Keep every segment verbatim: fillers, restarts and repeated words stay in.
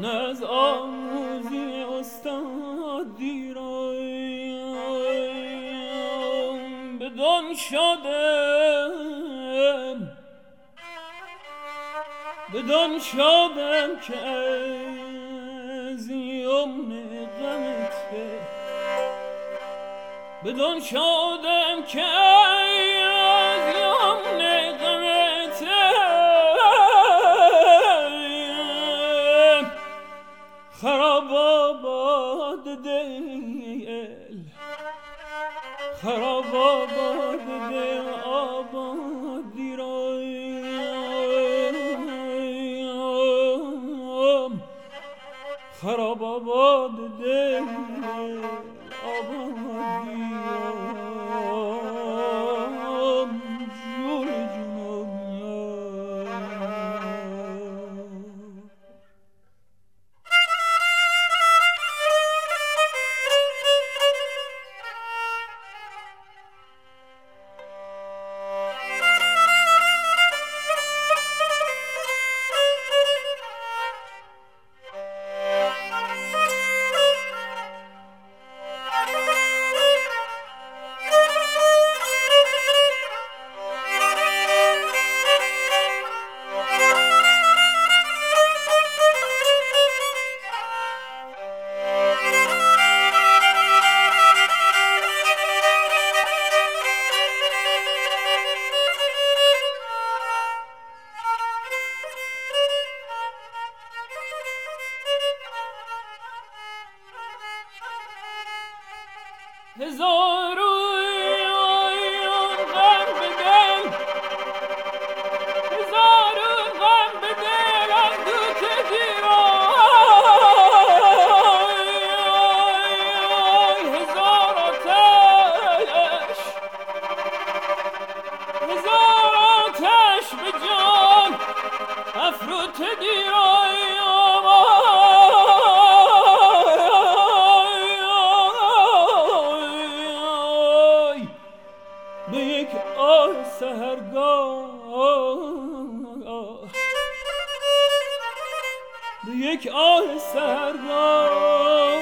از آموزی استادی را بدان شدم بدان شدم که از یمن غمت بدان شدم که از یمن غمت خراب آباد دل خراب آباد دل آبادی را خراب آباد دل آبادی جون جونم هزارون غم به دل هزارون غم به دل از دوت دیرای هزار آتش هزار آتش به جان افروت دیرای به یک آه سحرگاه به یک آه سحرگاه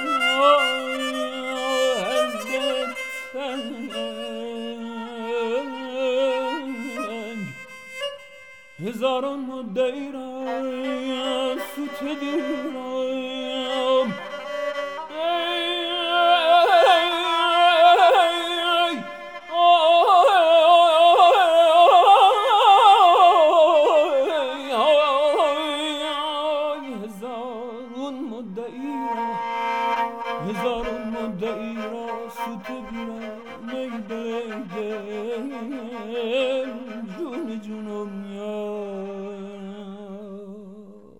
از دل تنگ هزاران مدعی را سوت دیرم هزاران مدعی را سوت گیرم ای دل دل جون جونم یار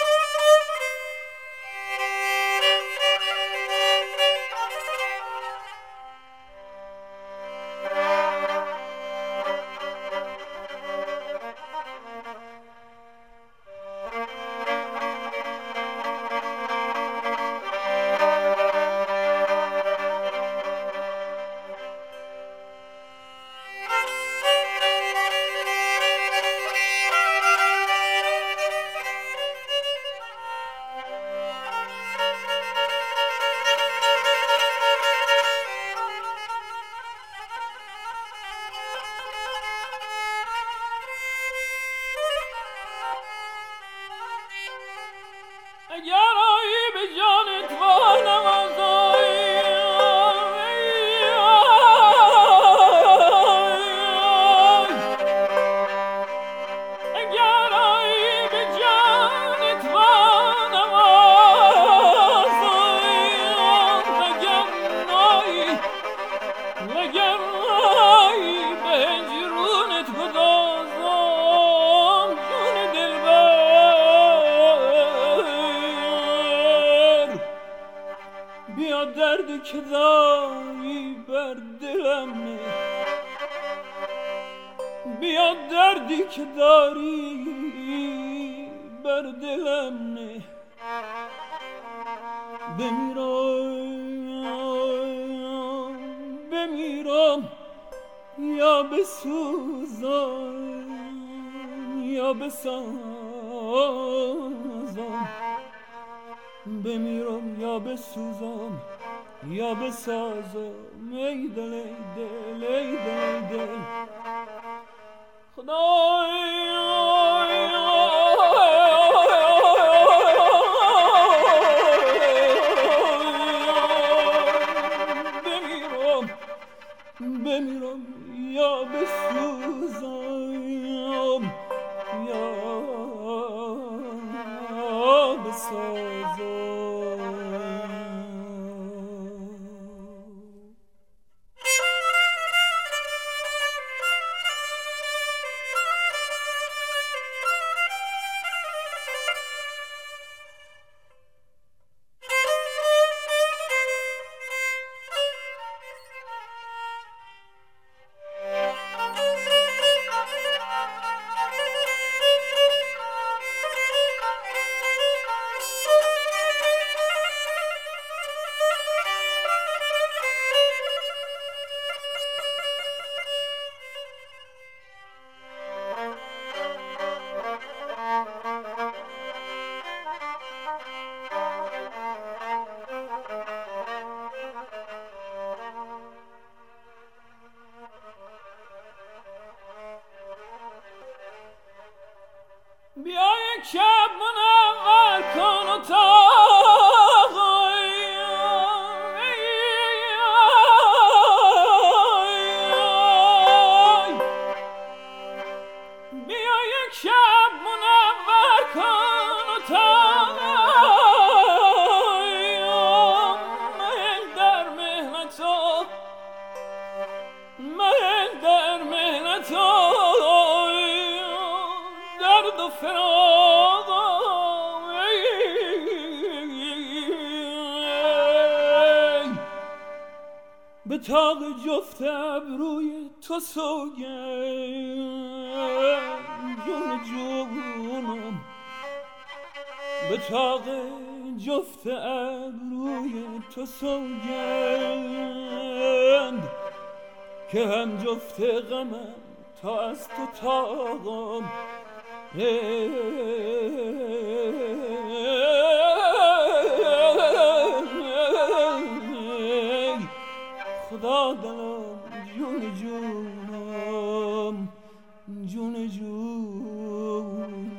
اگر آیی به جان توانم از آیی اگر آیی به جان توانم از آیی وگر نایی وگر نایی به هجرونت گدازم جون دلبر بیا دردی که داری بر دلم نه بیا دردی که داری بر دلم نه بمیرم بمیرم یا بسوزم یا بسازم بمیرم یا بسوزم یا بسازم ای دل ای دل ای دل ای دل بمیرم بمیرم یا بسوزم یا بسازم بیا یک شب منور کن و بیا یک شب منور کن و من در مهنت من در مهنت درد و فراق به تاق جفت ابروی تو سوگند جون جونم به تاق جفت ابروی تو سوگند که هم جفت غمم تا از تو تاقم ای خدا دلم جون جونم جون جون